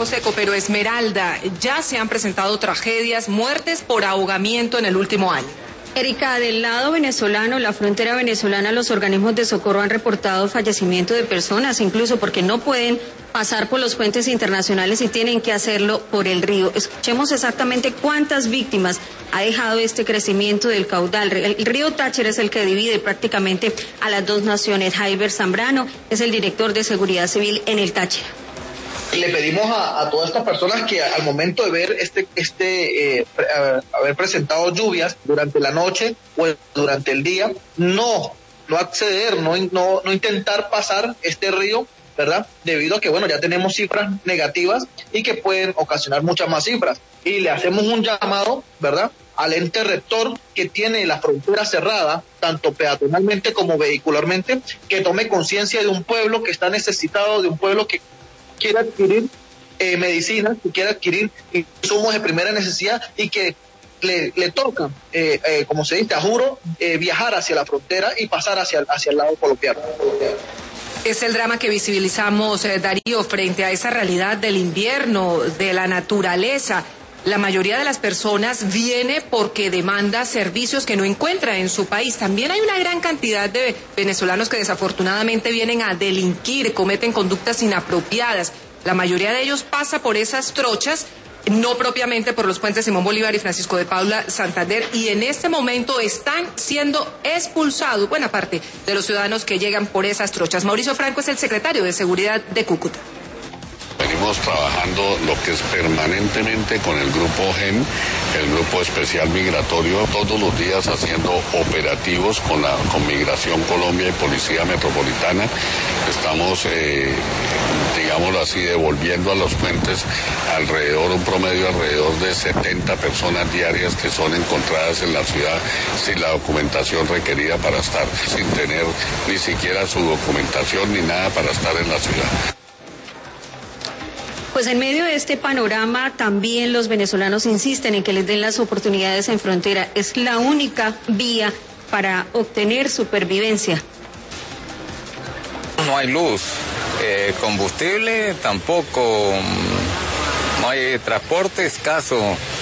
Seco, pero Esmeralda, ya se han presentado tragedias, muertes por ahogamiento en el último año. Erika, del lado venezolano, la frontera venezolana, los organismos de socorro han reportado fallecimiento de personas, incluso porque no pueden pasar por los puentes internacionales y tienen que hacerlo por el río. Escuchemos exactamente cuántas víctimas ha dejado este crecimiento del caudal. El río Táchira es el que divide prácticamente a las dos naciones. Jaiber Zambrano es el director de Seguridad Civil en el Táchira. Le pedimos a todas estas personas que al momento de ver haber presentado lluvias durante la noche o durante el día, no acceder, no intentar pasar este río, ¿verdad? Debido a que, bueno, ya tenemos cifras negativas y que pueden ocasionar muchas más cifras. Y le hacemos un llamado, ¿verdad?, al ente rector que tiene la frontera cerrada, tanto peatonalmente como vehicularmente, que tome conciencia de un pueblo que está necesitado, de un pueblo que quiere adquirir medicinas, que quiere adquirir insumos de primera necesidad y que le toca, como se dice, a juro, viajar hacia la frontera y pasar hacia el lado colombiano. Es el drama que visibilizamos, Darío, frente a esa realidad del invierno, de la naturaleza. La mayoría de las personas viene porque demanda servicios que no encuentra en su país. También hay una gran cantidad de venezolanos que desafortunadamente vienen a delinquir, cometen conductas inapropiadas. La mayoría de ellos pasa por esas trochas, no propiamente por los puentes Simón Bolívar y Francisco de Paula Santander, y en este momento están siendo expulsados buena parte de los ciudadanos que llegan por esas trochas. Mauricio Franco es el secretario de Seguridad de Cúcuta. Venimos trabajando lo que es permanentemente con el Grupo GEM, el Grupo Especial Migratorio, todos los días haciendo operativos con Migración Colombia y Policía Metropolitana. Estamos, digámoslo así, devolviendo a los puentes un promedio alrededor de 70 personas diarias que son encontradas en la ciudad sin la documentación requerida para estar, sin tener ni siquiera su documentación ni nada para estar en la ciudad. Pues en medio de este panorama también los venezolanos insisten en que les den las oportunidades en frontera. Es la única vía para obtener supervivencia. No hay luz, combustible tampoco, no hay transporte escaso.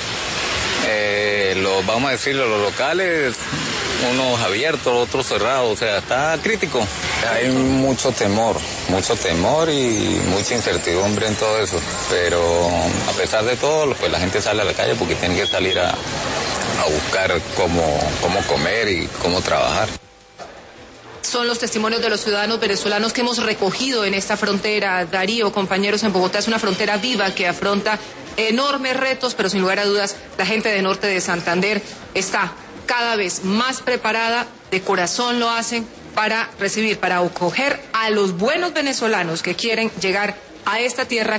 Vamos a decirlo, los locales, unos abiertos, otros cerrados, o sea, está crítico. Hay mucho temor y mucha incertidumbre en todo eso, pero a pesar de todo, pues la gente sale a la calle porque tiene que salir a buscar cómo comer y cómo trabajar. Son los testimonios de los ciudadanos venezolanos que hemos recogido en esta frontera. Darío, compañeros, en Bogotá es una frontera viva que afronta enormes retos, pero sin lugar a dudas la gente de norte de Santander está cada vez más preparada, de corazón lo hacen, para recibir, para acoger a los buenos venezolanos que quieren llegar a esta tierra